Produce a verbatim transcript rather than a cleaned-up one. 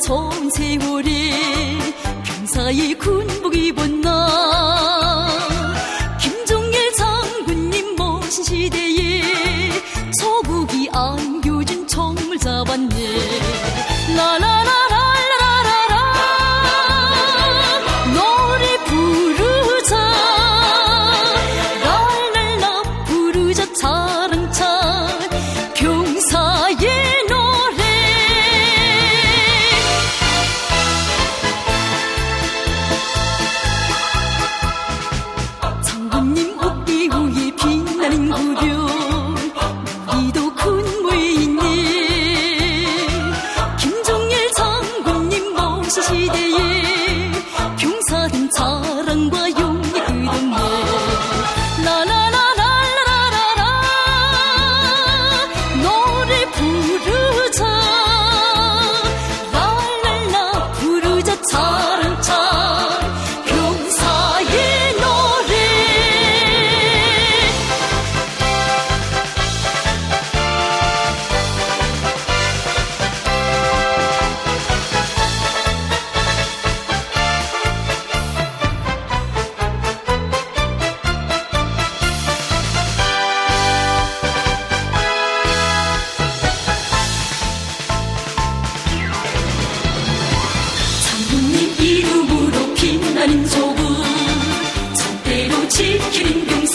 좋은 세월에 병사의 군복 입은 나 김종일 장군님 모신 시대에 조국이 안겨준 총을 잡았네. 라라라라라라라 노래 부르자 랄랄라 부르자 차랑찬 병사의 노래. 장군님 어깨 위에 빛나는 구령 우리도 군무에 있네. 김종일 장군님 모신 시대에 병사된 자랑과 용기 끝없네. 라라라라라라라 노래 부르자 랄랄라 부르자 차랑찬 병사의 노래. 장군님 이름으로 빛나는 조국 절대로 지키는 병사